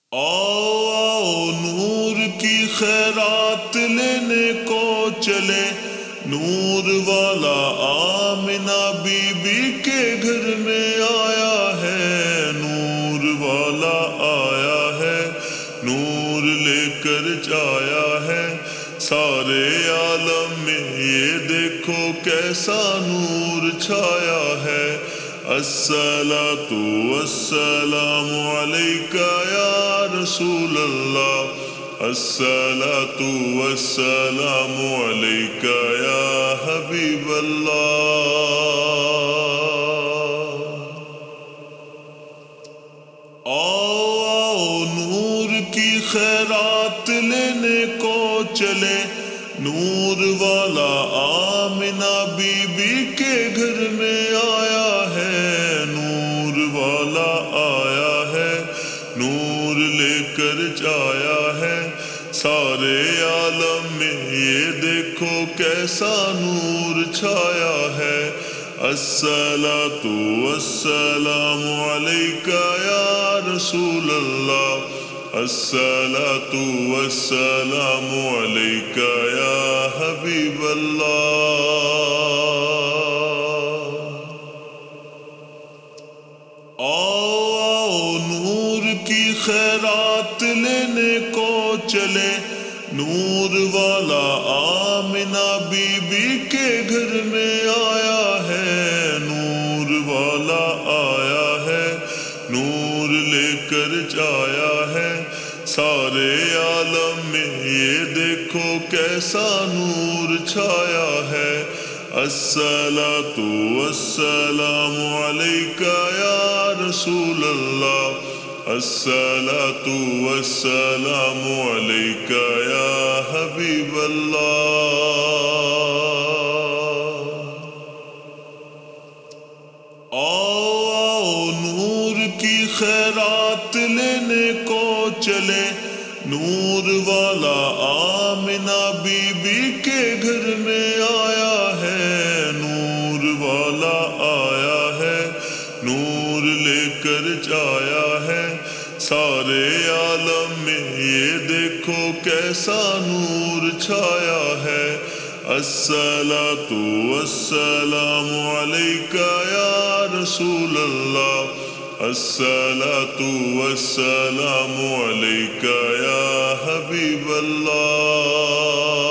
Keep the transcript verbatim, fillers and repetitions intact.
آؤ آؤ نور کی خیرات لینے کو چلے، نور والا آمنہ بی بی کے گھر میں آیا ہے، نور والا آیا ہے، نور لے کر جایا ہے سارے عالم میں، یہ دیکھو کیسا نور چھایا ہے۔ الصلاۃ والسلام علیک یا رسول اللہ، الصلاۃ والسلام علیک یا حبیب اللہ۔ آؤ آؤ نور کی خیرات لینے کو چلے، نور والا آمنہ بی بی کے گھر میں آیا ہے، نور والا آیا ہے، نور لے کر جایا ہے سارے عالم میں، یہ دیکھو کیسا نور چھایا ہے۔ الصلاۃ والسلام علیک یا رسول اللہ، الصلاۃ والسلام علیک یا حبیب اللہ۔ آؤ آؤ نور کی خیرات لینے کو چلے، نور والا آمنہ بی بی کے گھر میں آیا ہے، نور والا آیا ہے، نور لے کر جایا ہے سارے عالم میں، یہ دیکھو کیسا نور چھایا ہے۔ الصلاۃ والسلام علیک یا رسول اللہ، الصلاۃ والسلام علیک یا حبیب اللہ۔ آؤ آؤ نور کی خیرات لینے کو چلے، نور والا آمنہ بی بی کے گھر میں آیا ہے، نور والا آیا ہے، نور لے کر جایا ہے سارے عالم میں، یہ دیکھو کیسا نور چھایا ہے۔ الصلاۃ والسلام علیک یا رسول اللہ، الصلاۃ والسلام علیک یا حبیب اللہ۔